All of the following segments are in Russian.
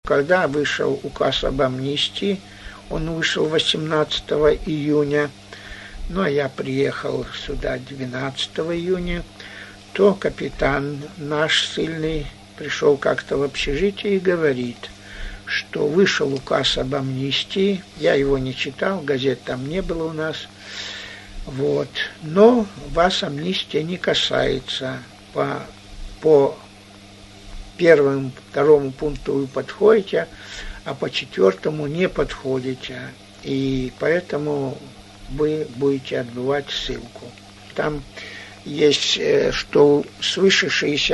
когда вышел указ об амнистии, он вышел 18 июня, ну а я приехал сюда 12 июня, то капитан наш ссыльный пришел как-то в общежитие и говорит, что вышел указ об амнистии, я его не читал, газет там не было у нас, вот, но вас амнистия не касается, по первому, второму пункту вы подходите, а по четвертому не подходите, и поэтому вы будете отбывать ссылку. Там есть, что свыше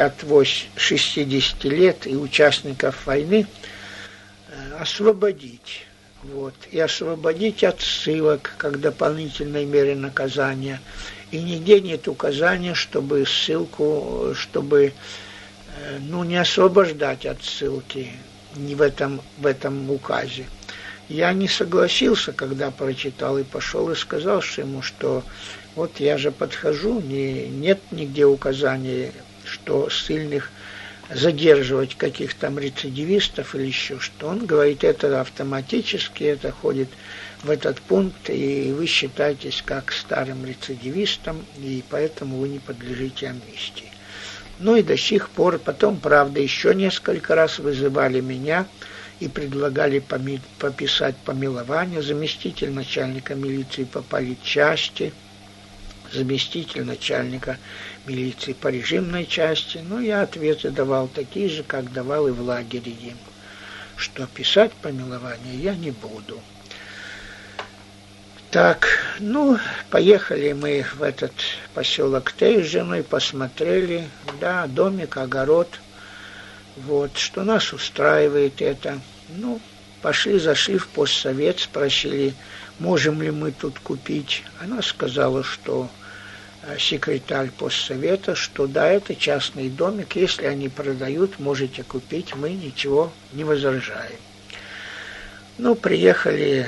60 лет и участников войны освободить. Вот, и освободить от ссылок как дополнительной мере наказания. И нигде нет указания, чтобы ссылку, чтобы не освобождать от ссылки не в этом указе. Я не согласился, когда прочитал, и пошел и сказал ему, что вот я же подхожу, нет нигде указания, что ссыльных задерживать каких-то там рецидивистов или еще что. Он говорит, это автоматически, это ходит в этот пункт, и вы считаетесь как старым рецидивистом, и поэтому вы не подлежите амнистии. Ну и до сих пор, потом, правда, еще несколько раз вызывали меня и предлагали пописать помилование, заместитель начальника милиции по политчасти, заместитель начальника милиции по режимной части, но я ответы давал такие же, как давал и в лагере им, что писать помилование я не буду. Так, поехали мы в этот поселок Тей с женой, посмотрели, да, домик, огород, вот, что нас устраивает это. Зашли в постсовет, спросили, можем ли мы тут купить. Она сказала, что секретарь постсовета, что да, это частный домик, если они продают, можете купить, мы ничего не возражаем. Приехали,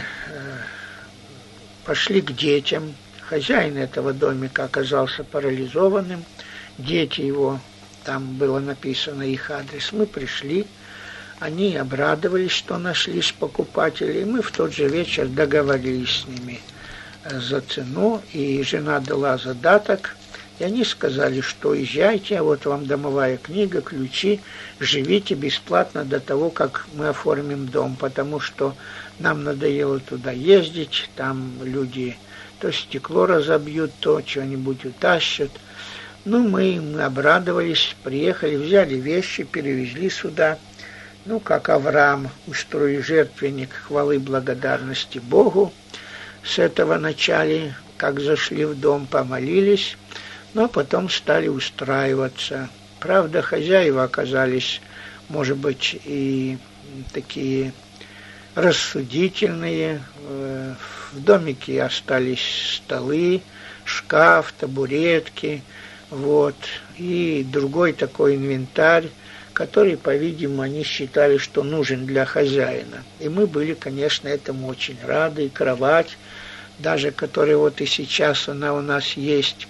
пошли к детям. Хозяин этого домика оказался парализованным, дети его, там было написано их адрес. Мы пришли, они обрадовались, что нашлись покупатели, и мы в тот же вечер договорились с ними за цену, и жена дала задаток, и они сказали, что езжайте, вот вам домовая книга, ключи, живите бесплатно до того, как мы оформим дом, потому что нам надоело туда ездить, там люди то стекло разобьют, то что-нибудь утащат. Мы обрадовались, приехали, взяли вещи, перевезли сюда. Как Авраам, устроили жертвенник хвалы благодарности Богу. С этого начали, как зашли в дом, помолились, но потом стали устраиваться. Правда, хозяева оказались, может быть, и такие рассудительные. В домике остались столы, шкаф, табуретки, вот, и другой такой инвентарь, который, по-видимому, они считали, что нужен для хозяина. И мы были, конечно, этому очень рады. И кровать, даже которая вот и сейчас она у нас есть.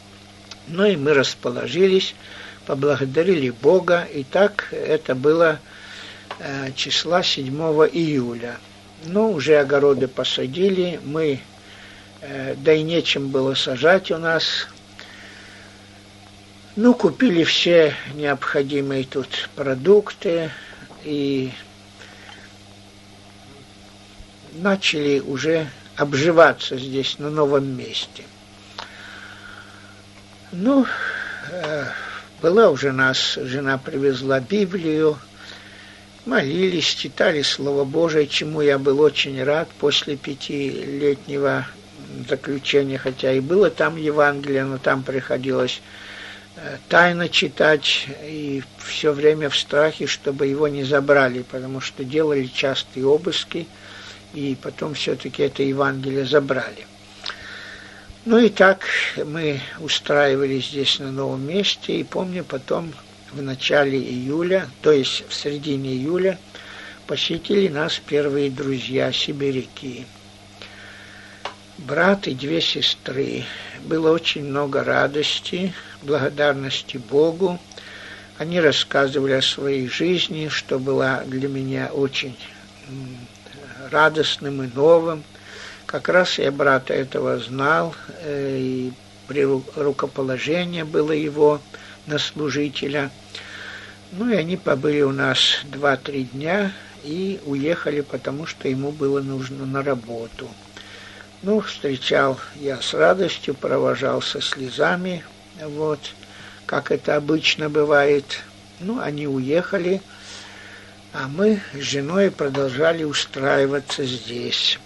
И мы расположились, поблагодарили Бога. И так это было числа 7 июля. Уже огороды посадили, мы, да и нечем было сажать у нас. Купили все необходимые тут продукты и начали уже обживаться здесь, на новом месте. Была уже нас, жена привезла Библию, молились, читали Слово Божие, чему я был очень рад после 5-летнего заключения, хотя и было там Евангелие, но там приходилось тайно читать и все время в страхе, чтобы его не забрали, потому что делали частые обыски, и потом все-таки это Евангелие забрали. И так мы устраивались здесь на новом месте, и помню, потом в начале июля, то есть в середине июля, посетили нас первые друзья, сибиряки. Брат и 2 сестры. Было очень много радости, благодарности Богу. Они рассказывали о своей жизни, что было для меня очень радостным и новым. Как раз я брата этого знал, и рукоположение было его на служителя. Ну и они побыли у нас 2-3 дня и уехали, потому что ему было нужно на работу. Ну, встречал я с радостью, провожал со слезами, вот, как это обычно бывает. Ну, они уехали, а мы с женой продолжали устраиваться здесь.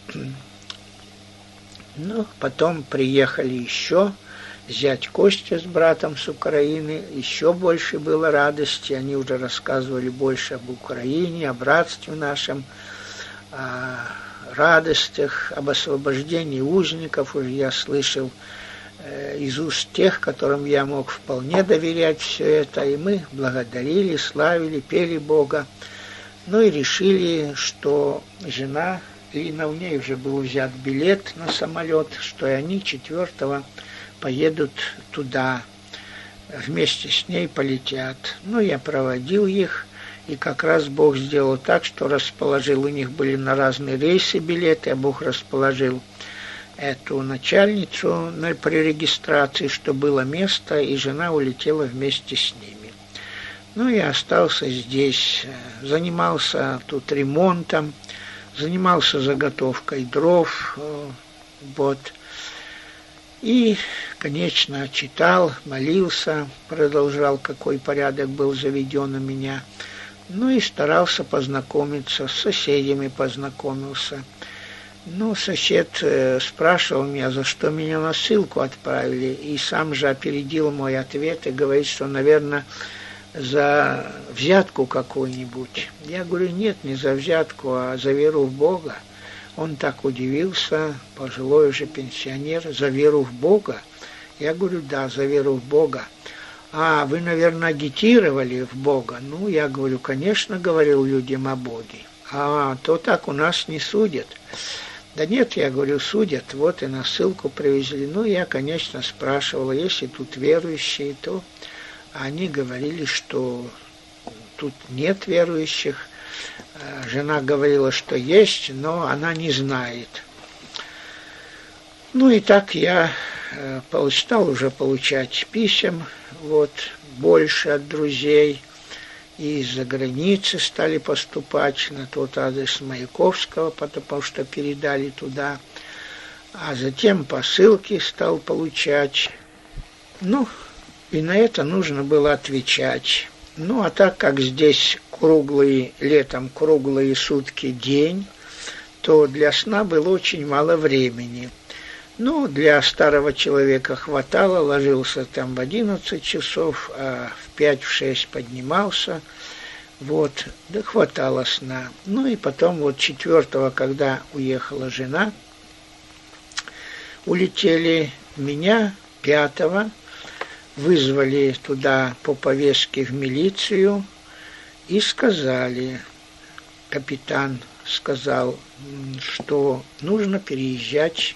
Ну, потом приехали еще зять Костя с братом с Украины, еще больше было радости, они уже рассказывали больше об Украине, о братстве нашем, о радостях, об освобождении узников, уже я слышал из уст тех, которым я мог вполне доверять все это, и мы благодарили, славили, пели Бога, ну и решили, что жена, и на ней уже был взят билет на самолет, что и они 4-го поедут туда, вместе с ней полетят. Ну, я проводил их, и как раз Бог сделал так, что расположил, у них были на разные рейсы билеты, а Бог расположил эту начальницу при регистрации, что было место, и жена улетела вместе с ними. Ну, я остался здесь, занимался тут ремонтом, занимался заготовкой дров, вот. И, конечно, читал, молился, продолжал, какой порядок был заведен у меня. Ну и старался познакомиться, с соседями познакомился. Ну, сосед спрашивал меня, за что меня на ссылку отправили, и сам же опередил мой ответ и говорит, что, наверное, за взятку какую-нибудь. Я говорю, нет, не за взятку, а за веру в Бога. Он так удивился, пожилой уже пенсионер, за веру в Бога. Я говорю, да, за веру в Бога. А вы, наверное, агитировали в Бога? Ну, я говорю, конечно, говорил людям о Боге. А то так у нас не судят. Да нет, я говорю, судят, вот и на ссылку привезли. Ну, я, конечно, спрашивал, если тут верующие, то они говорили, что тут нет верующих. Жена говорила, что есть, но она не знает. Ну и так я стал уже получать писем, вот, больше от друзей. И из-за границы стали поступать на тот адрес Маяковского, потому что передали туда. А затем посылки стал получать. Ну, и на это нужно было отвечать. Ну, а так как здесь летом круглые сутки день, то для сна было очень мало времени. Ну, для старого человека хватало, ложился там в 11 часов, а в 5-6 поднимался. Вот, да хватало сна. Ну, и потом вот 4-го, когда уехала жена, улетели меня, 5-го, вызвали туда по повестке в милицию и сказали, капитан сказал, что нужно переезжать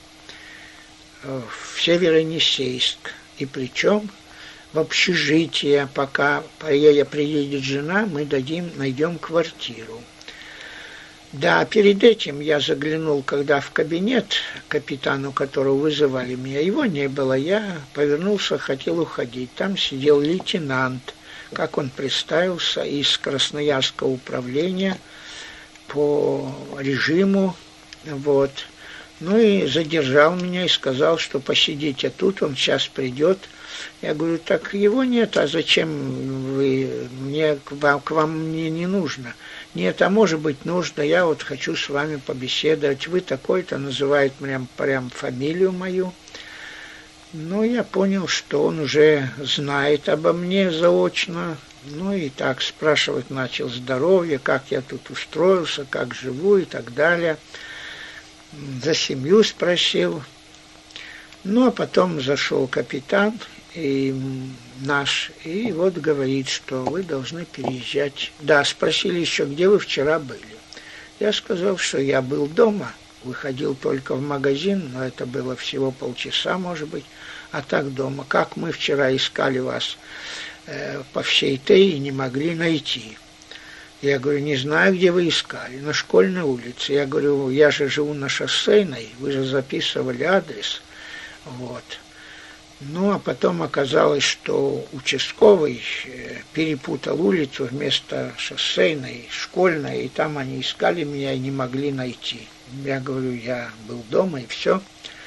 в Северо-Енисейск, и причем в общежитие, пока приедет жена, мы найдем квартиру. Да, перед этим я заглянул, когда в кабинет капитану, которого вызывали меня, его не было, я повернулся, хотел уходить. Там сидел лейтенант, как он представился, из Красноярского управления по режиму, вот. Ну и задержал меня и сказал, что посидите тут, он сейчас придет. Я говорю, так его нет, а зачем вы, к вам мне не нужно. Нет, а может быть нужно, я вот хочу с вами побеседовать. Вы такой-то, называет прям фамилию мою. Ну, я понял, что он уже знает обо мне заочно. Ну и так спрашивать начал здоровье, как я тут устроился, как живу и так далее. За семью спросил. Ну, а потом зашел капитан и наш, и вот говорит, что вы должны переезжать. Да, спросили еще, где вы вчера были. Я сказал, что я был дома, выходил только в магазин, но это было всего полчаса, может быть, а так дома. Как мы вчера искали вас по всей Тее не могли найти. Я говорю, не знаю, где вы искали, на Школьной улице. Я говорю, я же живу на Шоссейной, вы же записывали адрес. Вот. Ну, а потом оказалось, что участковый перепутал улицу вместо Шоссейной, Школьной, и там они искали меня и не могли найти. Я говорю, я был дома, и все.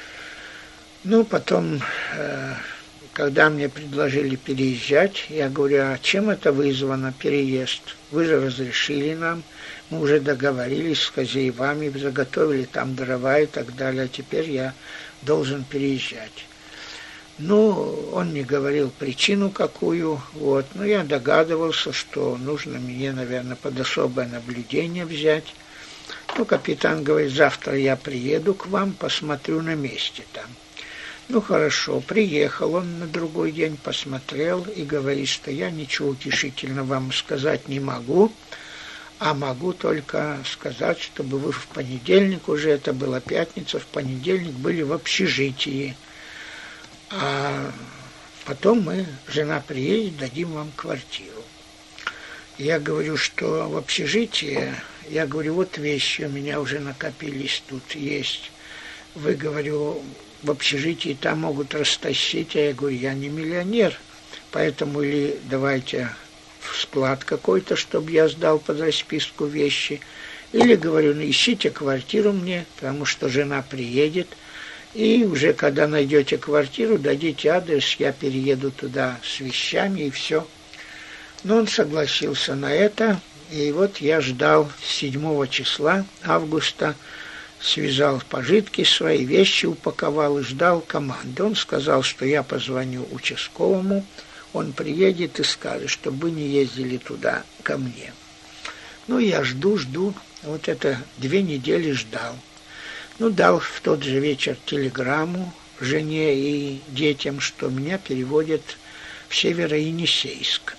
Ну, потом, когда мне предложили переезжать, я говорю, а чем это вызвано, переезд? Вы же разрешили нам, мы уже договорились с хозяевами, заготовили там дрова и так далее, а теперь я должен переезжать. Ну, он не говорил причину какую, вот, но я догадывался, что нужно мне, наверное, под особое наблюдение взять. Ну, капитан говорит, завтра я приеду к вам, посмотрю на месте там. Ну, хорошо, приехал он на другой день, посмотрел и говорит, что я ничего утешительного вам сказать не могу, а могу только сказать, чтобы вы в понедельник, уже это была пятница, в понедельник были в общежитии. А потом жена приедет, дадим вам квартиру. Я говорю, что в общежитии, я говорю, вот вещи у меня уже накопились, тут есть. Вы, говорю, в общежитии там могут растащить, а я говорю, я не миллионер, поэтому или давайте в склад какой-то, чтобы я сдал под расписку вещи, или, говорю, ну, ищите квартиру мне, потому что жена приедет, и уже когда найдете квартиру, дадите адрес, я перееду туда с вещами и все. Но он согласился на это, и вот я ждал 7 числа августа, связал пожитки свои, вещи упаковал и ждал команды. Он сказал, что я позвоню участковому, он приедет и скажет, чтобы вы не ездили туда ко мне. Ну, я жду, вот это 2 недели ждал. Ну, дал в тот же вечер телеграмму жене и детям, что меня переводят в Северо-Енисейск,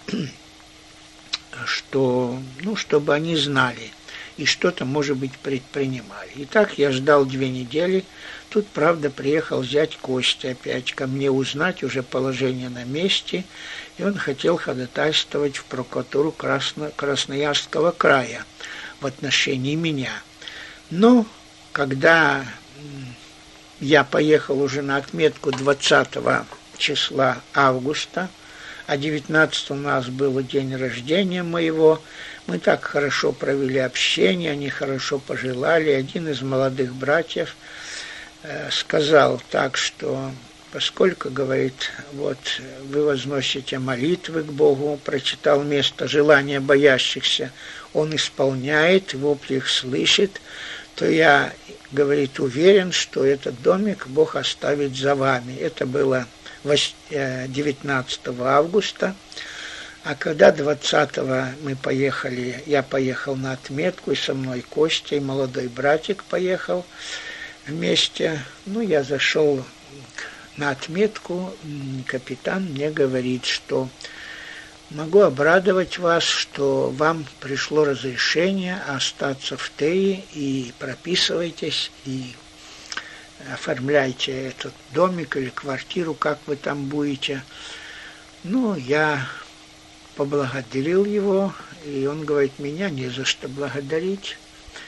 что, ну, чтобы они знали и что-то, может быть, предпринимали. И так я ждал 2 недели. Тут, правда, приехал зять Костя опять ко мне узнать уже положение на месте, и он хотел ходатайствовать в прокуратуру Красноярского края в отношении меня. Но когда я поехал уже на отметку 20 числа августа, а 19 у нас был день рождения моего, мы так хорошо провели общение, они хорошо пожелали. Один из молодых братьев сказал так, что поскольку, говорит, вот вы возносите молитвы к Богу, прочитал место желания боящихся, он исполняет, вопли их слышит, то я, говорит, уверен, что этот домик Бог оставит за вами. Это было 19 августа. А когда 20-го я поехал на отметку, и со мной Костя, и молодой братик поехал вместе. Ну, я зашел на отметку, капитан мне говорит, что могу обрадовать вас, что вам пришло разрешение остаться в Тее, и прописывайтесь, и оформляйте этот домик или квартиру, как вы там будете. Ну, я поблагодарил его, и он говорит, меня не за что благодарить.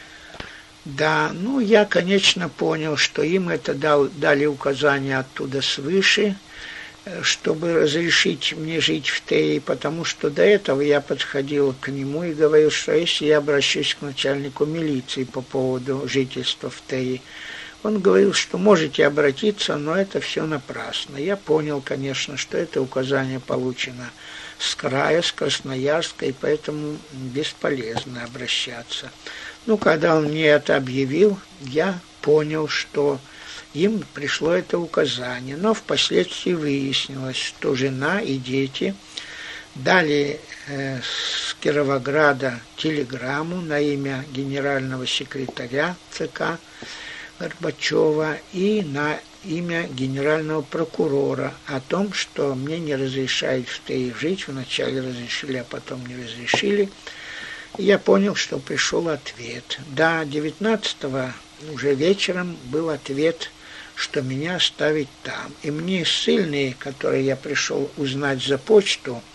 Да, ну, я, конечно, понял, что им это дали указания оттуда свыше, чтобы разрешить мне жить в Тее, потому что до этого я подходил к нему и говорил, что если я обращусь к начальнику милиции по поводу жительства в Тее, он говорил, что можете обратиться, но это все напрасно. Я понял, конечно, что это указание получено с края, с Красноярска, и поэтому бесполезно обращаться. Ну, когда он мне это объявил, я понял, что им пришло это указание, но впоследствии выяснилось, что жена и дети дали с Кировограда телеграмму на имя генерального секретаря ЦК Горбачева и на имя генерального прокурора о том, что мне не разрешают в Тее жить, вначале разрешили, а потом не разрешили. И я понял, что пришел ответ. Да, 19-го уже вечером был ответ, что меня оставить там. И мне ссыльные, которые я пришел узнать за почту,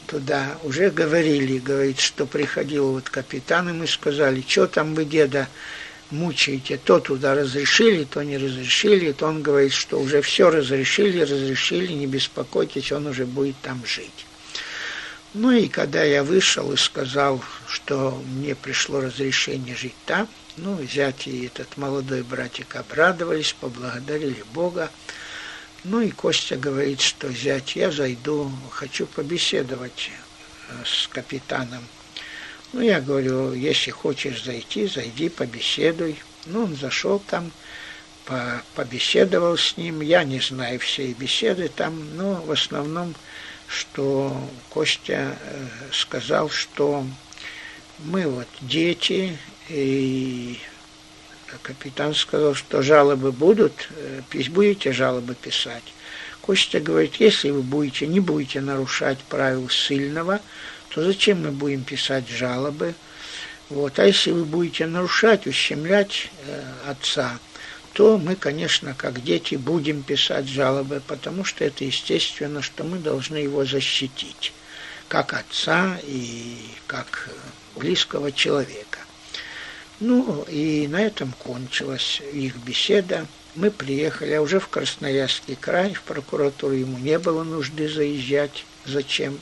туда, уже говорили, говорит, что приходил вот капитан, и мы сказали, что там вы, деда, мучаете, то туда разрешили, то не разрешили, то он говорит, что уже все разрешили, не беспокойтесь, он уже будет там жить. Ну и когда я вышел и сказал, что мне пришло разрешение жить там, ну, зять и этот молодой братик обрадовались, поблагодарили Бога. Ну и Костя говорит, что зять, я зайду, хочу побеседовать с капитаном. Ну, я говорю, если хочешь зайти, зайди, побеседуй. Ну, он зашел там, побеседовал с ним. Я не знаю всей беседы там, но в основном, что Костя сказал, что мы вот дети, и капитан сказал, что жалобы будут, будете жалобы писать. Костя говорит, если вы не будете нарушать правил ссыльного, то зачем мы будем писать жалобы? Вот. А если вы будете нарушать, ущемлять отца, то мы, конечно, как дети, будем писать жалобы, потому что это естественно, что мы должны его защитить, как отца и как близкого человека. Ну, и на этом кончилась их беседа. Мы приехали, а уже в Красноярский край, в прокуратуру ему не было нужды заезжать. Зачем?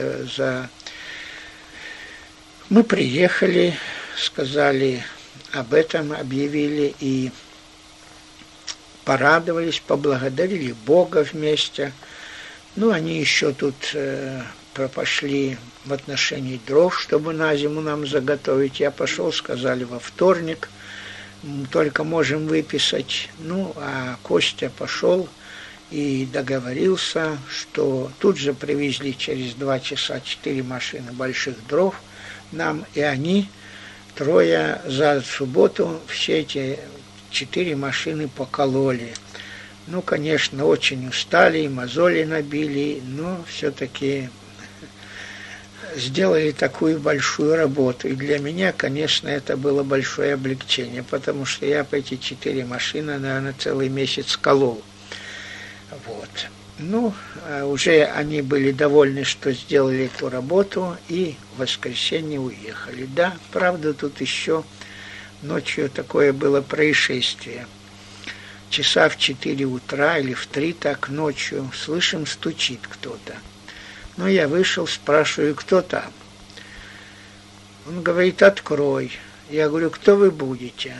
Мы приехали, сказали об этом, объявили и порадовались, поблагодарили Бога вместе. Ну, они еще тут пошли в отношении дров, чтобы на зиму нам заготовить. Я пошел, сказали, во вторник, только можем выписать. Ну, а Костя пошел и договорился, что тут же привезли через 2 часа 4 машины больших дров нам, и они, трое, за субботу все эти 4 машины покололи. Ну, конечно, очень устали, мозоли набили, но все-таки сделали такую большую работу. И для меня, конечно, это было большое облегчение, потому что я по эти 4 машины, наверное, целый месяц колол. Вот. Ну, уже они были довольны, что сделали эту работу, и в воскресенье уехали. Да, правда, тут еще ночью такое было происшествие. Часа в 4 утра или в 3 так ночью, слышим, стучит кто-то. Ну, я вышел, спрашиваю, кто там? Он говорит, открой. Я говорю, кто вы будете?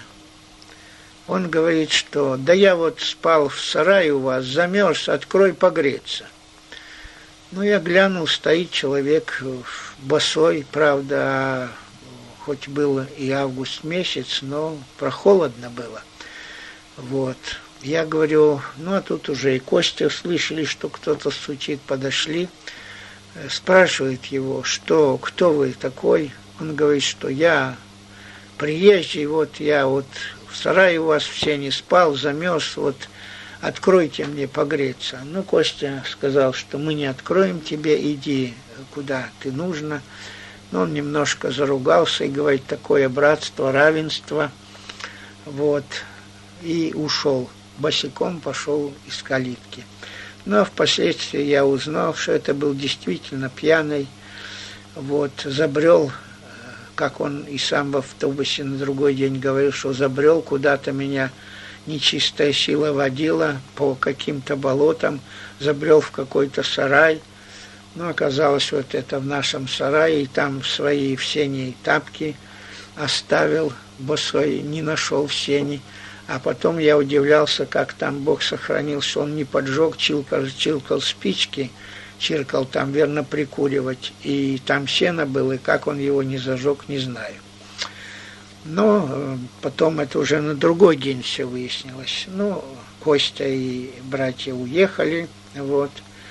Он говорит, что да я вот спал в сарае у вас, замерз, открой погреться. Ну, я глянул, стоит человек босой, правда, хоть был и август месяц, но прохолодно было. Вот. Я говорю, ну, а тут уже и Костя слышали, что кто-то стучит, подошли. Спрашивает его, что, кто вы такой? Он говорит, что я приезжий, вот я вот в сарае у вас все не спал, замерз, вот откройте мне погреться. Ну, Костя сказал, что мы не откроем тебе, иди куда ты нужно. Но он немножко заругался и говорит, такое братство, равенство, вот, и ушел. Босиком пошел из калитки. Но впоследствии я узнал, что это был действительно пьяный, вот, забрел, как он и сам в автобусе на другой день говорил, что забрел куда-то, меня нечистая сила водила по каким-то болотам, забрел в какой-то сарай. Ну, оказалось, вот это в нашем сарае, и там свои в сене тапки оставил, босой, не нашел в сене. А потом я удивлялся, как там Бог сохранил, что он не поджег, чиркал спички, чиркал там, верно, прикуривать, и там сено было, и как он его не зажег, не знаю. Но потом это уже на другой день все выяснилось. Ну, Костя и братья уехали, вот.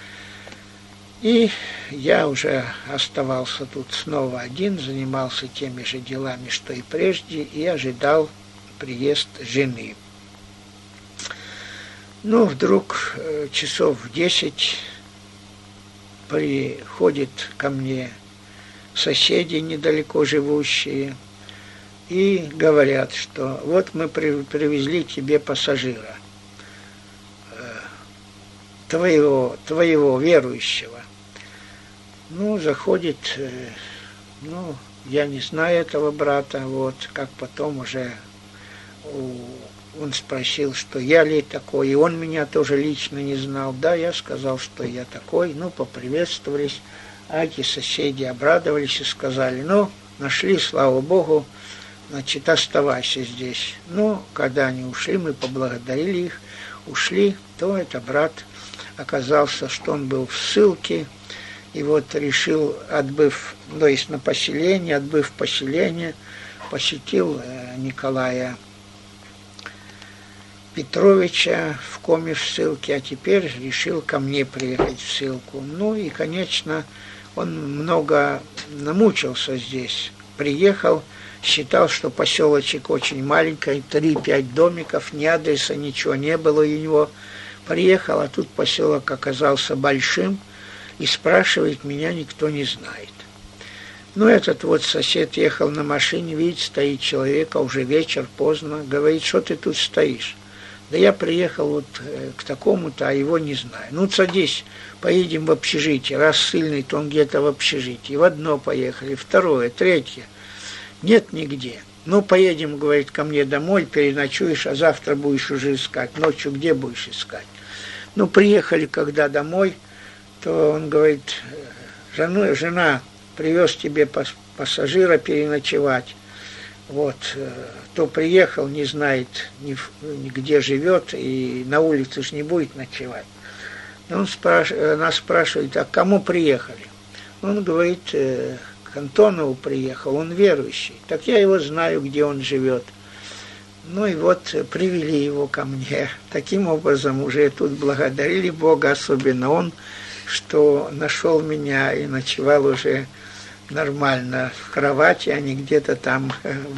И я уже оставался тут снова один, занимался теми же делами, что и прежде, и ожидал приезд жены. Ну, вдруг часов в 10 приходят ко мне соседи, недалеко живущие, и говорят, что вот мы привезли тебе пассажира, твоего верующего. Ну, заходит, ну, я не знаю этого брата, вот, как потом уже он спросил, что я ли такой, и он меня тоже лично не знал. Да, я сказал, что я такой, ну, поприветствовались, а эти соседи обрадовались и сказали, ну, нашли, слава Богу, значит, оставайся здесь. Ну, когда они ушли, мы поблагодарили их, ушли, то это брат оказался, что он был в ссылке, и вот решил, отбыв, то есть на поселение, отбыв поселение, посетил Николая Петровича в коме в ссылке, а теперь решил ко мне приехать в ссылку. Ну и, конечно, он много намучился здесь. Приехал, считал, что поселочек очень маленький, 3-5 домиков, ни адреса, ничего не было у него. Приехал, а тут поселок оказался большим, и спрашивает, меня никто не знает. Ну, этот вот сосед ехал на машине, видит, стоит человек, а уже вечер, поздно, говорит, что ты тут стоишь? Да я приехал вот к такому-то, а его не знаю. Ну, садись, поедем в общежитие. Раз ссыльный, то он где-то в общежитии. В одно поехали, второе, третье. Нет нигде. Ну, поедем, говорит, ко мне домой, переночуешь, а завтра будешь уже искать. Ночью где будешь искать? Ну, приехали когда домой, то он говорит, жена, привез тебе пассажира переночевать. Вот, то приехал, не знает, где живет, и на улице ж не будет ночевать. Он нас спрашивает, а к кому приехали? Он говорит, к Антонову приехал, он верующий. Так я его знаю, где он живет. Ну и вот привели его ко мне. Таким образом уже тут благодарили Бога, особенно он, что нашел меня и ночевал уже нормально в кровати, а не где-то там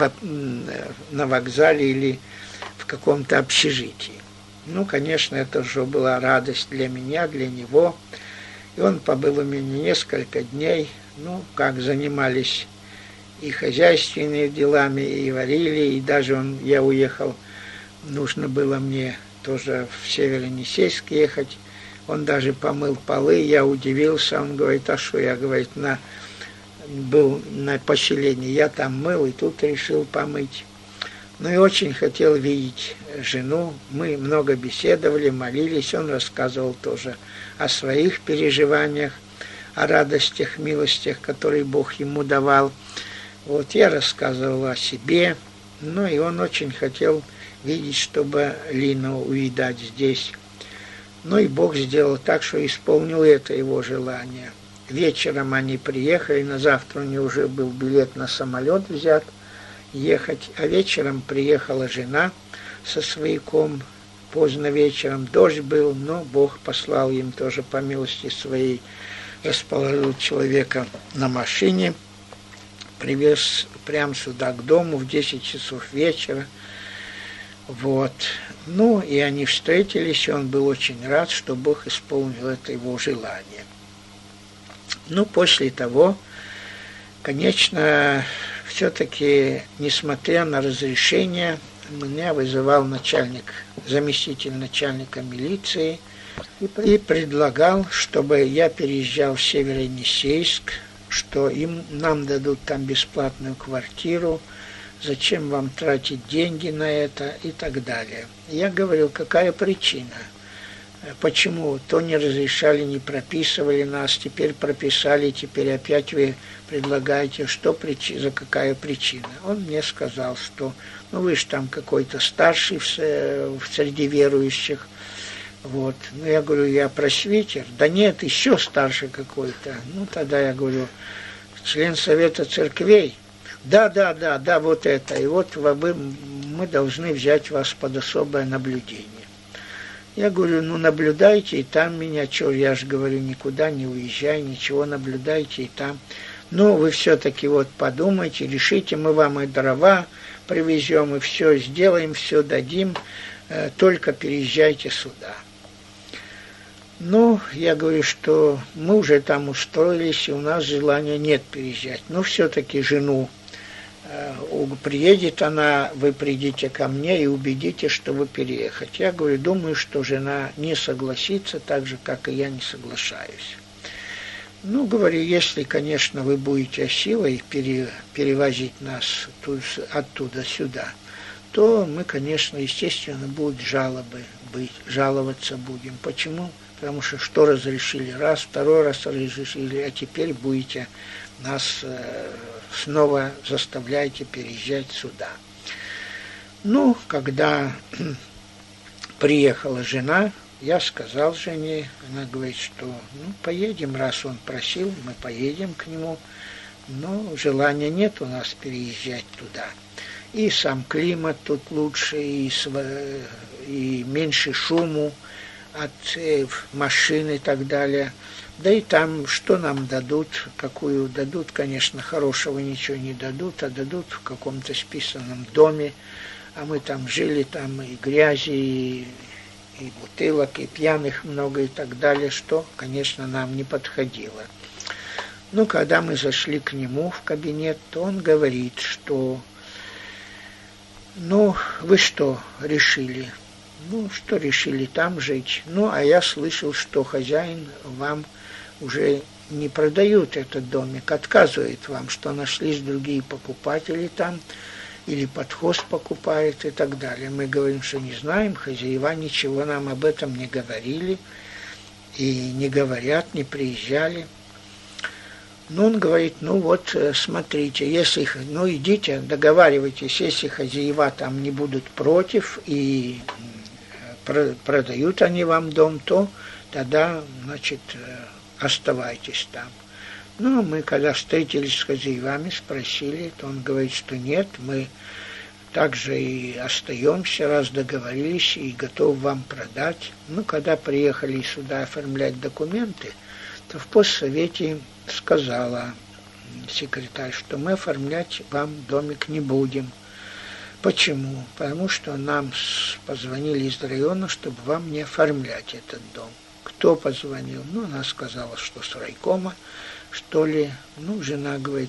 на вокзале или в каком-то общежитии. Ну, конечно, это уже была радость для меня, для него. И он побыл у меня несколько дней, ну, как занимались и хозяйственными делами, и варили, и даже я уехал, нужно было мне тоже в Северо-Енисейск ехать. Он даже помыл полы, я удивился, он говорит, а что, я, говорит, был на поселении, я там мыл, и тут решил помыть. Ну и очень хотел видеть жену, мы много беседовали, молились, он рассказывал тоже о своих переживаниях, о радостях, милостях, которые Бог ему давал. Вот я рассказывал о себе, ну и он очень хотел видеть, чтобы Лину увидать здесь. Ну и Бог сделал так, что исполнил это его желание. Вечером они приехали, на завтра у него уже был билет на самолет взят, ехать, а вечером приехала жена со свояком, поздно вечером, дождь был, но Бог послал им тоже по милости своей, расположил человека на машине, привез прямо сюда к дому в 10 часов вечера. Вот. Ну, и они встретились, и он был очень рад, что Бог исполнил это его желание. Ну, после того, конечно, все-таки, несмотря на разрешение, меня вызывал заместитель начальника милиции, и предлагал, чтобы я переезжал в Северо-Енисейск, что нам дадут там бесплатную квартиру, зачем вам тратить деньги на это и так далее. Я говорил, какая причина? Почему то не разрешали, не прописывали нас, теперь прописали, теперь опять вы предлагаете, за какая причина? Он мне сказал, что вы же там какой-то старший среди верующих. Вот. Ну, я говорю, я просвитер. Да нет, еще старше какой-то. Ну, тогда я говорю, член Совета Церквей. Да, вот это. И вот мы должны взять вас под особое наблюдение. Я говорю, наблюдайте и там меня, я же говорю, никуда не уезжай, ничего, наблюдайте и там. Ну, вы все-таки вот подумайте, решите, мы вам и дрова привезем, и все сделаем, все дадим, только переезжайте сюда. Ну, я говорю, что мы уже там устроились, и у нас желания нет переезжать. Но все-таки жену приедет она, вы придите ко мне и убедите, чтобы переехать. Я говорю, думаю, что жена не согласится, так же, как и я не соглашаюсь. Ну, говорю, если, конечно, вы будете силой перевозить нас оттуда сюда, то мы, конечно, естественно, будут жалобы быть, жаловаться будем. Почему? Потому что разрешили раз, второй раз разрешили, а теперь будете нас снова заставляете переезжать сюда. Ну, когда приехала жена, я сказал жене, она говорит, что поедем, раз он просил, мы поедем к нему, но желания нет у нас переезжать туда. И сам климат тут лучше, и меньше шуму от машин и так далее. Да и там, что нам дадут, какую дадут, конечно, хорошего ничего не дадут, а дадут в каком-то списанном доме, а мы там жили, там и грязи, и бутылок, и пьяных много и так далее, что, конечно, нам не подходило. Но когда мы зашли к нему в кабинет, то он говорит, что вы что решили? Что решили там жить? А я слышал, что хозяин вам уже не продают этот домик, отказывает вам, что нашлись другие покупатели там, или подхоз покупает и так далее. Мы говорим, что не знаем, хозяева ничего нам об этом не говорили, и не говорят, не приезжали. Он говорит, смотрите, если, идите, договаривайтесь, если хозяева там не будут против, и продают они вам дом, то тогда, оставайтесь там. Мы когда встретились с хозяевами, спросили, то он говорит, что нет, мы также и остаемся, раз договорились, и готовы вам продать. Когда приехали сюда оформлять документы, то в постсовете сказала секретарь, что мы оформлять вам домик не будем. Почему? Потому что нам позвонили из района, чтобы вам не оформлять этот дом. Кто позвонил? Она сказала, что с райкома, что ли. Жена говорит,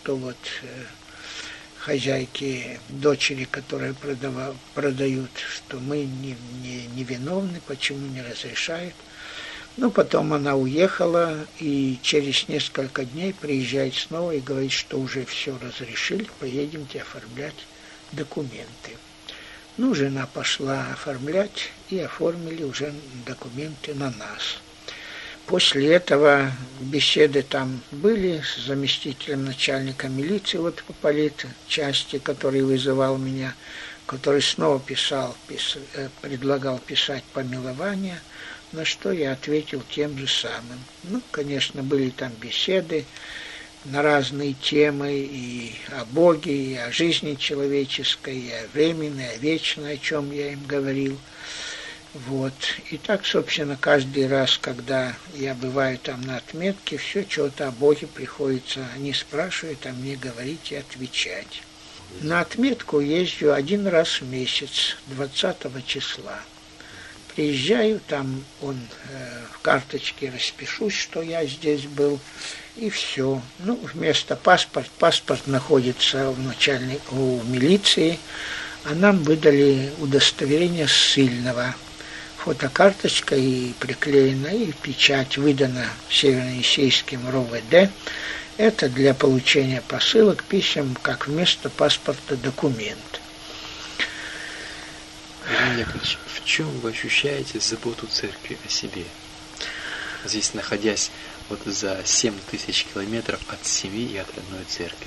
хозяйки, дочери, которые продают, что мы не виновны, почему не разрешают. Потом она уехала, и через несколько дней приезжает снова и говорит, что уже все разрешили, поедемте оформлять документы. Жена пошла оформлять, и оформили уже документы на нас. После этого беседы там были с заместителем начальника милиции по политчасти, который вызывал меня, который снова предлагал писать помилование, на что я ответил тем же самым. Конечно, были там беседы на разные темы, и о Боге, и о жизни человеческой, и о временной, о вечной, о чем я им говорил. И так, собственно, каждый раз, когда я бываю там на отметке, все что-то о Боге приходится, они спрашивают, а мне говорить и отвечать. На отметку езжу один раз в месяц, 20 числа. Приезжаю, там в карточке распишусь, что я здесь был, и все. Вместо паспорт находится у милиции, а нам выдали удостоверение ссыльного. Фотокарточка и приклеена, и печать выдана Северно-Енисейским РОВД. Это для получения посылок, писем, как вместо паспорта документ. Иван Яковлевич, в чем вы ощущаете заботу церкви о себе? Здесь, находясь за 7000 километров от семьи и от родной церкви.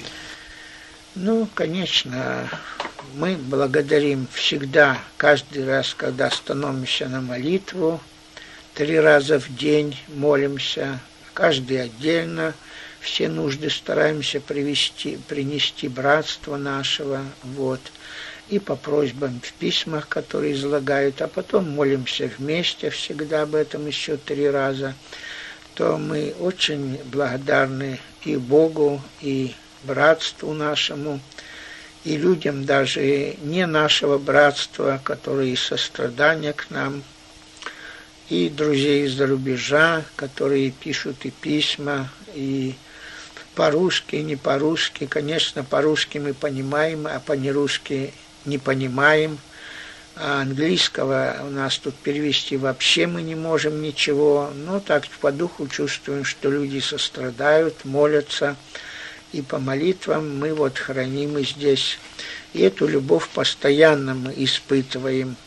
Конечно, мы благодарим всегда, каждый раз, когда становимся на молитву, 3 раза в день молимся, каждый отдельно, все нужды стараемся принести братство нашего, и по просьбам в письмах, которые излагают, а потом молимся вместе всегда об этом еще 3 раза, то мы очень благодарны и Богу, и братству нашему, и людям даже не нашего братства, которые из сострадания к нам, и друзей из-за рубежа, которые пишут и письма, и по-русски, и не по-русски. Конечно, по-русски мы понимаем, а по-нерусски не понимаем. А английского у нас тут перевести вообще мы не можем ничего. Но так по духу чувствуем, что люди сострадают, молятся. И по молитвам мы вот храним и здесь. И эту любовь постоянно мы испытываем.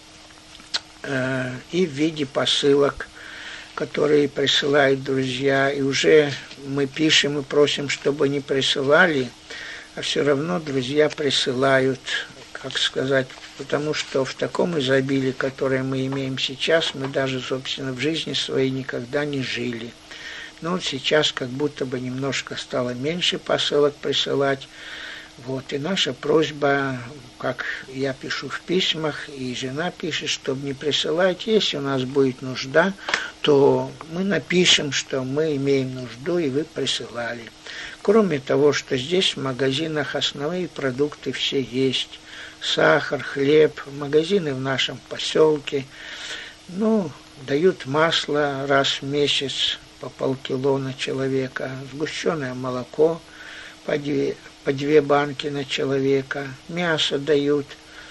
И в виде посылок, которые присылают друзья. И уже мы пишем и просим, чтобы не присылали, а все равно друзья присылают, как сказать, потому что в таком изобилии, которое мы имеем сейчас, мы даже, собственно, в жизни своей никогда не жили. Но вот сейчас как будто бы немножко стало меньше посылок присылать. Вот, и наша просьба, как я пишу в письмах, и жена пишет, чтобы не присылать. Если у нас будет нужда, то мы напишем, что мы имеем нужду, и вы присылали. Кроме того, что здесь в магазинах основные продукты все есть. Сахар, хлеб, магазины в нашем поселке. Ну, дают масло раз в месяц по полкило на человека, сгущенное молоко по 2 банки на человека, мясо дают,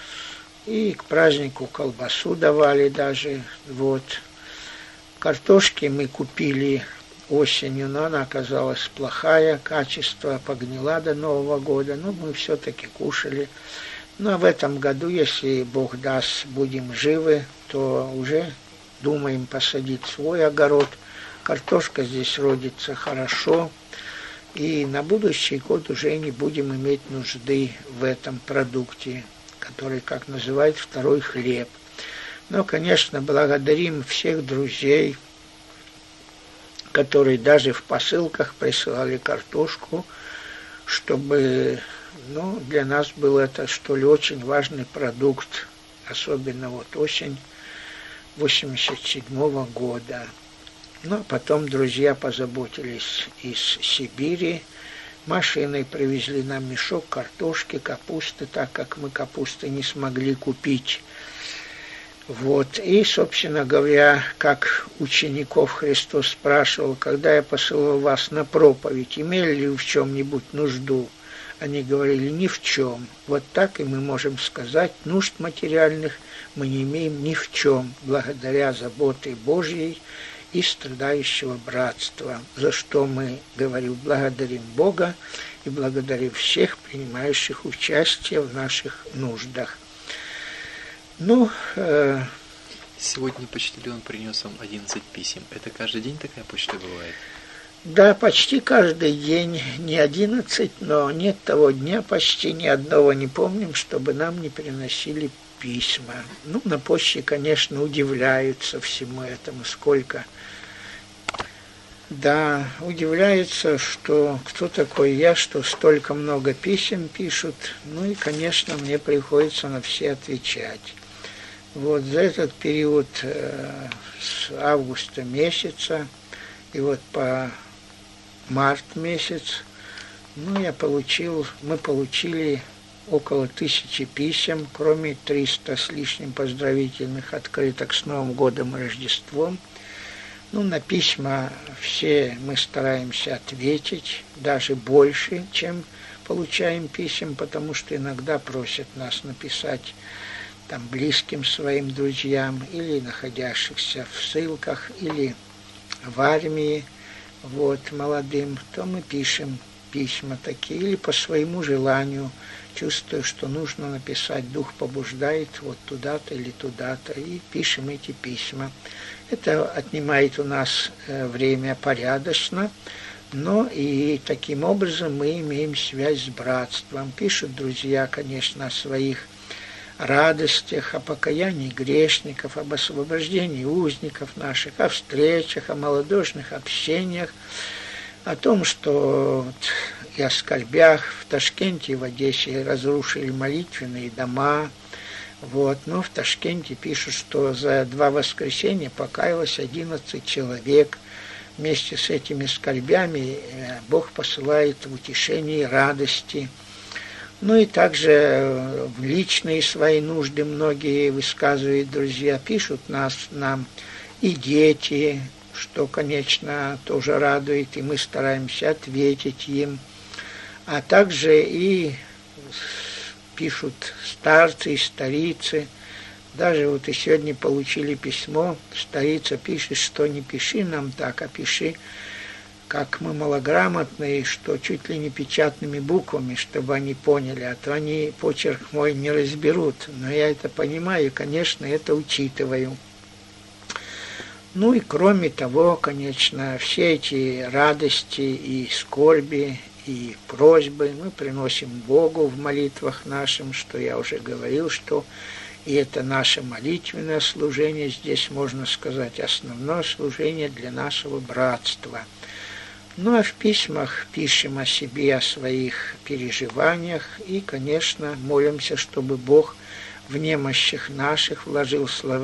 и к празднику колбасу давали даже, вот. Картошки мы купили осенью, но она оказалась плохая, качество погнила до Нового года, но мы все-таки кушали. Ну, а в этом году, если Бог даст, будем живы, то уже думаем посадить свой огород. Картошка здесь родится хорошо. И на будущий год уже не будем иметь нужды в этом продукте, который, как называют, второй хлеб. Но, конечно, благодарим всех друзей, которые даже в посылках присылали картошку, чтобы, ну, для нас был это, что ли, очень важный продукт, особенно вот осень 1987 года. Ну, а потом друзья позаботились из Сибири, машиной привезли нам мешок картошки, капусты, так как мы капусты не смогли купить. Вот, и, собственно говоря, как учеников Христос спрашивал, когда я посылал вас на проповедь, имели ли вы в чем-нибудь нужду? Они говорили, ни в чем. Вот так и мы можем сказать, нужд материальных мы не имеем ни в чем, благодаря заботе Божьей и страдающего братства, за что мы, говорю, благодарим Бога и благодарим всех принимающих участие в наших нуждах. Ну, сегодня почтальон принес вам 11 писем. Это каждый день такая почта бывает? Да, почти каждый день, не 11, но нет того дня почти ни одного не помним, чтобы нам не приносили письма. Ну, на почте, конечно, удивляются всему этому, сколько. Да, удивляется, что кто такой я, что столько много писем пишут. Ну и, конечно, мне приходится на все отвечать. Вот за этот период с августа месяца и вот по март месяц, ну, мы получили около 1000 писем, кроме 300 с лишним поздравительных открыток с Новым годом и Рождеством. Ну, на письма все мы стараемся ответить, даже больше, чем получаем писем, потому что иногда просят нас написать там близким своим друзьям или находящихся в ссылках, или в армии, вот, молодым, то мы пишем письма такие, или по своему желанию, чувствую, что нужно написать, Дух побуждает вот туда-то или туда-то, и пишем эти письма. Это отнимает у нас время порядочно, но и таким образом мы имеем связь с братством. Пишут друзья, конечно, о своих радостях, о покаянии грешников, об освобождении узников наших, о встречах, о молодежных общениях, о том, что и о скорбях в Ташкенте и в Одессе разрушили молитвенные дома. Вот. Но в Ташкенте пишут, что за 2 воскресенья покаялось 11 человек. Вместе с этими скорбями Бог посылает в утешение и радости. Ну и также в личные свои нужды многие высказывают друзья, пишут нам и дети, что, конечно, тоже радует, и мы стараемся ответить им. А также и пишут старцы и старицы, Даже вот и сегодня получили письмо, старица пишет, что не пиши нам так, а пиши, как мы малограмотные, что чуть ли не печатными буквами, чтобы они поняли, а то они почерк мой не разберут. Но я это понимаю, и, конечно, это учитываю. Ну и кроме того, конечно, все эти радости и скорби, и просьбы мы приносим Богу в молитвах нашим, что я уже говорил, что и это наше молитвенное служение, здесь можно сказать основное служение для нашего братства. Ну а в письмах пишем о себе, о своих переживаниях и, конечно, молимся, чтобы Бог в немощах наших вложил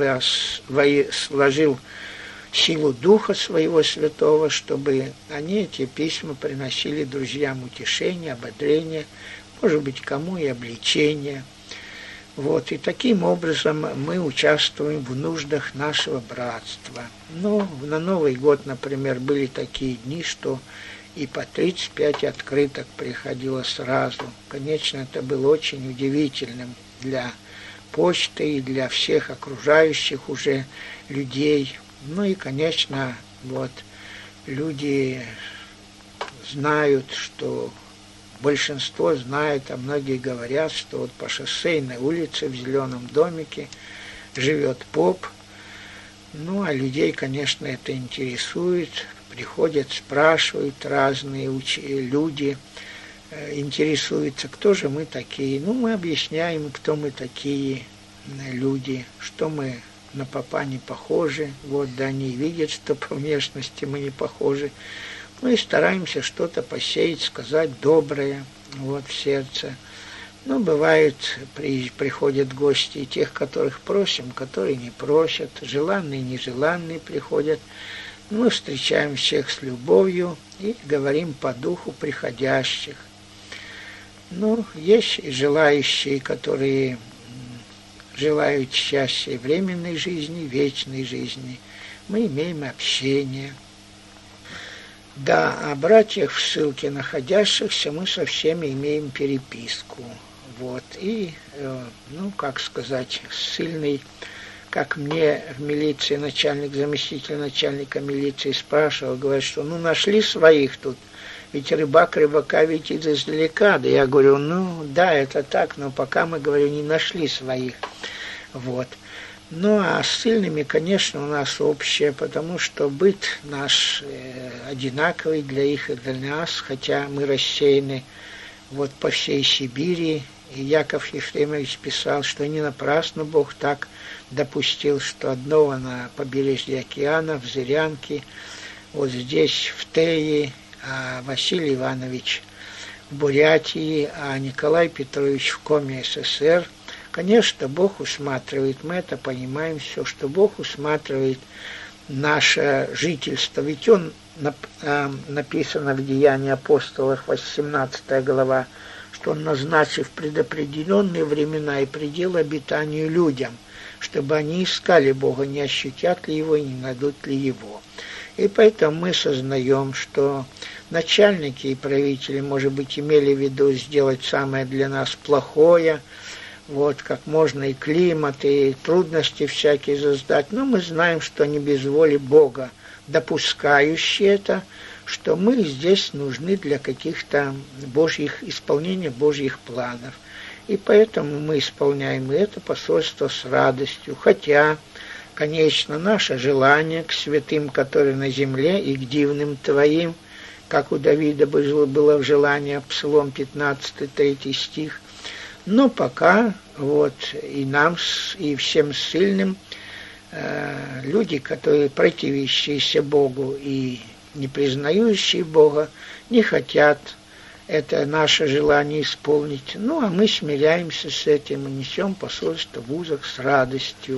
силу Духа Своего Святого, чтобы они, эти письма, приносили друзьям утешение, ободрение, может быть, кому и обличение. Вот, и таким образом мы участвуем в нуждах нашего братства. Ну, на Новый год, например, были такие дни, что и по 35 открыток приходило сразу. Конечно, это было очень удивительным для почты и для всех окружающих уже людей. Ну и, конечно, вот люди знают, что большинство знает, а многие говорят, что вот по шоссейной улице в Зеленом домике живет поп. Ну, а людей, конечно, это интересует. Приходят, спрашивают разные люди, интересуются, кто же мы такие. Ну, мы объясняем, кто мы такие люди, что мы на попа не похожи. Вот, да, они видят, что по внешности мы не похожи. Ну и стараемся что-то посеять, сказать доброе вот, в сердце. Ну, бывает, приходят гости, и тех, которых просим, которые не просят, желанные, нежеланные приходят. Мы встречаем всех с любовью и говорим по духу приходящих. Ну, есть и желающие, которые желают счастья временной жизни, вечной жизни. Мы имеем общение. Да, о братьях в ссылке находящихся мы со всеми имеем переписку. Вот. И, ну, как сказать, ссыльный, как мне в милиции заместитель начальника милиции спрашивал, говорит, что ну нашли своих тут, ведь рыбак рыбака видит издалека. Да я говорю, ну да, это так, но пока мы, говорю, не нашли своих. Вот. Ну, а с ссыльными, конечно, у нас общее, потому что быт наш одинаковый для их и для нас, хотя мы рассеяны вот по всей Сибири. И Яков Ефремович писал, что не напрасно Бог так допустил, что одного на побережье океана, в Зырянке, вот здесь, в Тее, а Василий Иванович в Бурятии, а Николай Петрович в Коме СССР. Конечно, Бог усматривает, мы это понимаем все, что Бог усматривает наше жительство. Ведь Он, написано в Деянии апостолов, 18 глава, что Он, назначив предопределенные времена и пределы обитанию людям, чтобы они искали Бога, не ощутят ли Его и не найдут ли Его. И поэтому мы сознаем, что начальники и правители, может быть, имели в виду сделать самое для нас плохое, вот, как можно и климат, и трудности всякие создать. Но мы знаем, что не без воли Бога, допускающие это, что мы здесь нужны для каких-то исполнения Божьих планов. И поэтому мы исполняем это посольство с радостью. Хотя, конечно, наше желание к святым, которые на земле, и к дивным Твоим, как у Давида было в желании, Псалом 15, 3 стих, но пока вот и нам, и всем ссыльным, люди, которые противящиеся Богу и не признающие Бога, не хотят это наше желание исполнить. Ну, а мы смиряемся с этим и несем посольство в узах с радостью.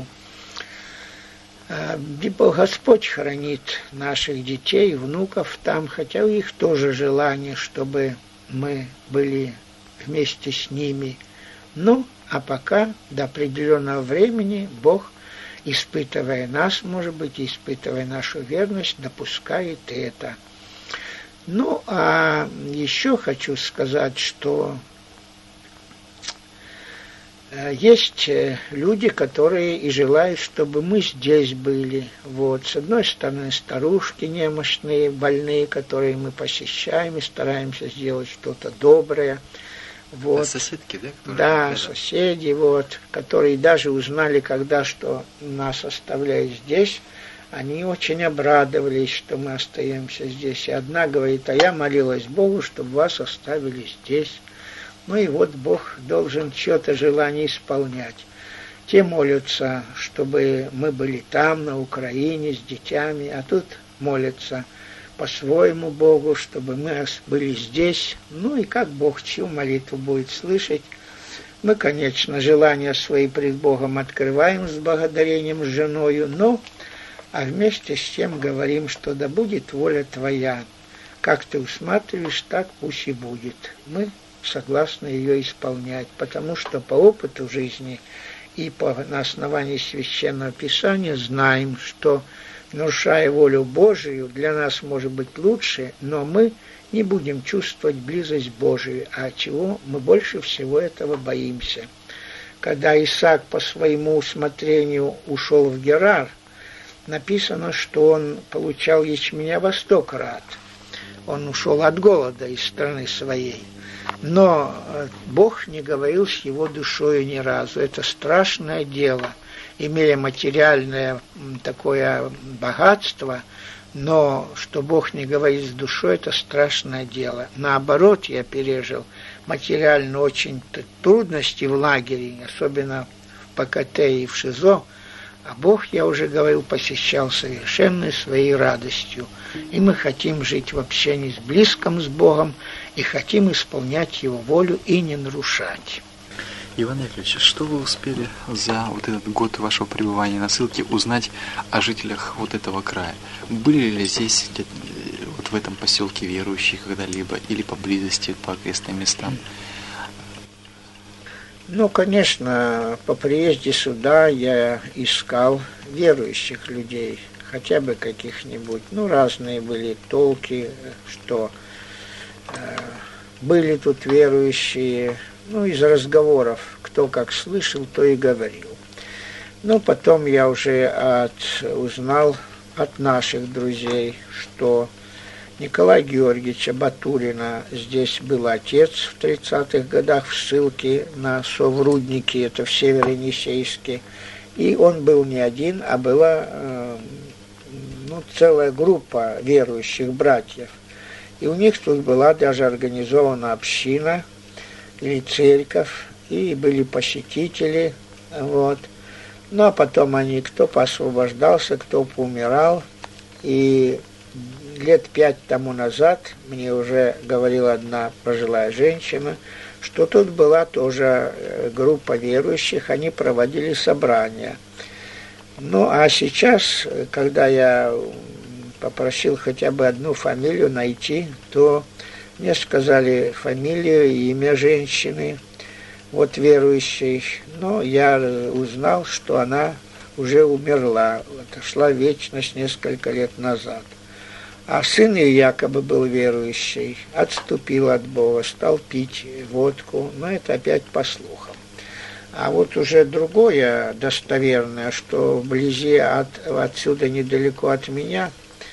Господь хранит наших детей, внуков там, хотя у них тоже желание, чтобы мы были вместе с ними. Ну, а пока до определенного времени Бог, испытывая нас, может быть, испытывая нашу верность, допускает это. Ну, а еще хочу сказать, что Есть люди, которые и желают, чтобы мы здесь были. Вот. С одной стороны, старушки немощные, больные, которые мы посещаем и стараемся сделать что-то доброе. Вот. А соседки, да? Да, соседи, вот, которые даже узнали, когда что нас оставляют здесь, они очень обрадовались, что мы остаемся здесь. И одна говорит, а я молилась Богу, чтобы вас оставили здесь. Ну и вот Бог должен чье-то желание исполнять. Те молятся, чтобы мы были там, на Украине, с детьми, а тут молятся по-своему Богу, чтобы мы были здесь. Ну и как Бог чью молитву будет слышать. Мы, конечно, желания свои пред Богом открываем с благодарением с женою, но а вместе с тем говорим, что да будет воля Твоя. Как Ты усматриваешь, так пусть и будет. Мы согласны ее исполнять, потому что по опыту жизни и на основании Священного Писания знаем, что, нарушая волю Божию, для нас может быть лучше, но мы не будем чувствовать близость Божию, а чего мы больше всего этого боимся. Когда Исаак по своему усмотрению ушел в Герар, написано, что он получал ячменя во 100 крат. Он ушел от голода из страны своей. Но Бог не говорил с его душою ни разу. Это страшное дело, имея материальное такое богатство, но что Бог не говорит с душой, это страшное дело. Наоборот, я пережил материально очень трудности в лагере, особенно в ПКТ и в ШИЗО, а Бог, я уже говорил, посещал совершенной своей радостью. И мы хотим жить в общении с близким, с Богом, и хотим исполнять Его волю и не нарушать. Иван Яковлевич, что вы успели за вот этот год вашего пребывания на ссылке узнать о жителях вот этого края? Были ли здесь, вот в этом поселке, верующие когда-либо, или поблизости, по окрестным местам? Ну, конечно, по приезде сюда я искал верующих людей, хотя бы каких-нибудь. Ну, разные были толки, что были тут верующие. Ну, из разговоров, кто как слышал, то и говорил. Но потом я уже узнал от наших друзей, что Николая Георгиевича Батурина здесь был отец в 30-х годах в ссылке на Соврудники, это в Северо-Енисейске. И он был не один, а была целая группа верующих братьев. И у них тут была даже организована община или церковь, и были посетители, вот. Ну, а потом они, кто поосвобождался, кто поумирал, и лет 5 тому назад мне уже говорила одна пожилая женщина, что тут была тоже группа верующих, они проводили собрания. Ну, а сейчас, когда я попросил хотя бы одну фамилию найти, то мне сказали фамилию и имя женщины, вот верующей, но я узнал, что она уже умерла, отошла в вечность несколько лет назад. А сын ее якобы был верующий, отступил от Бога, стал пить водку, но это опять по слухам. А вот уже другое достоверное, что вблизи отсюда недалеко от меня,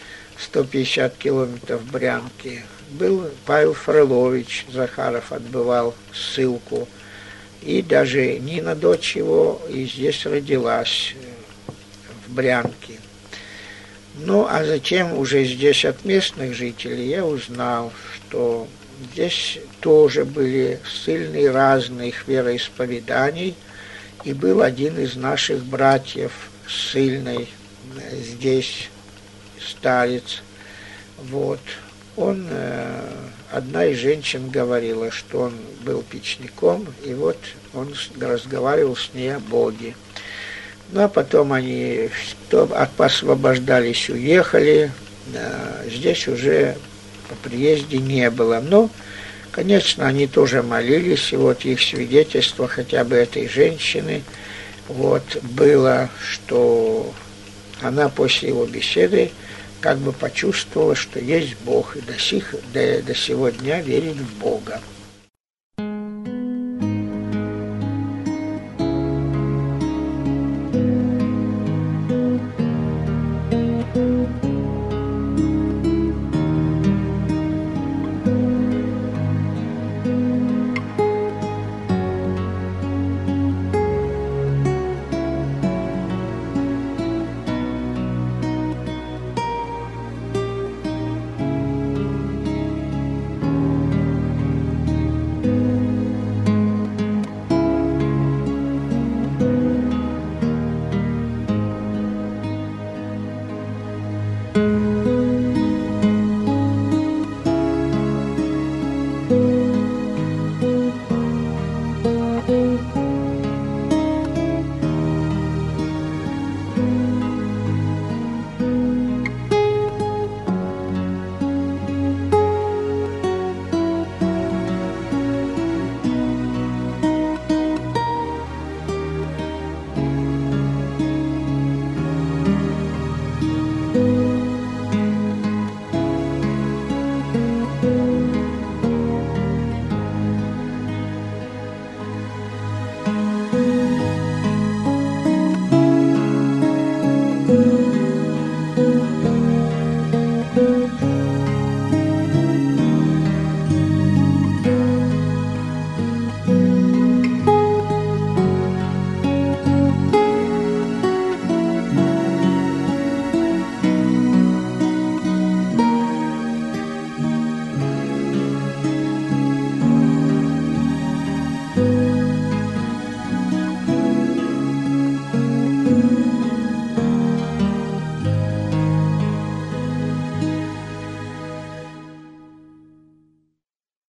150 километров Брянки, был Павел Фролович Захаров, отбывал ссылку. И даже Нина, дочь его, и здесь родилась, в Брянке. Ну, а затем уже здесь от местных жителей я узнал, что здесь тоже были ссыльные разных вероисповеданий, и был один из наших братьев ссыльный здесь, старец. Вот. Он, одна из женщин говорила, что он был печником, и вот он разговаривал с ней о Боге. Ну, а потом они, кто освобождались, уехали, здесь уже по приезде не было. Но, конечно, они тоже молились, и вот их свидетельство хотя бы этой женщины, вот, было, что она после его беседы как бы почувствовала, что есть Бог, и до сего дня верит в Бога.